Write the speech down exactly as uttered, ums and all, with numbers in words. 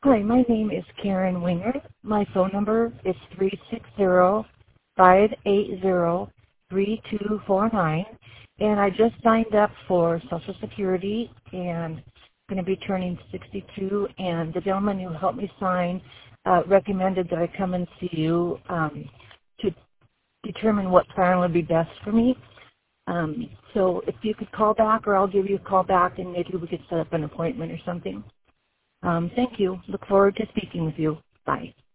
Hi, my name is Karen Winger. My phone number is three six zero, five eight zero, three two four nine. And I just signed up for Social Security and going to be turning sixty-two. And the gentleman who helped me sign uh, recommended that I come and see you um, to determine what plan would be best for me. Um, so if you could call back, or I'll give you a call back, and maybe we could set up an appointment or something. Um, thank you. Look forward to speaking with you. Bye.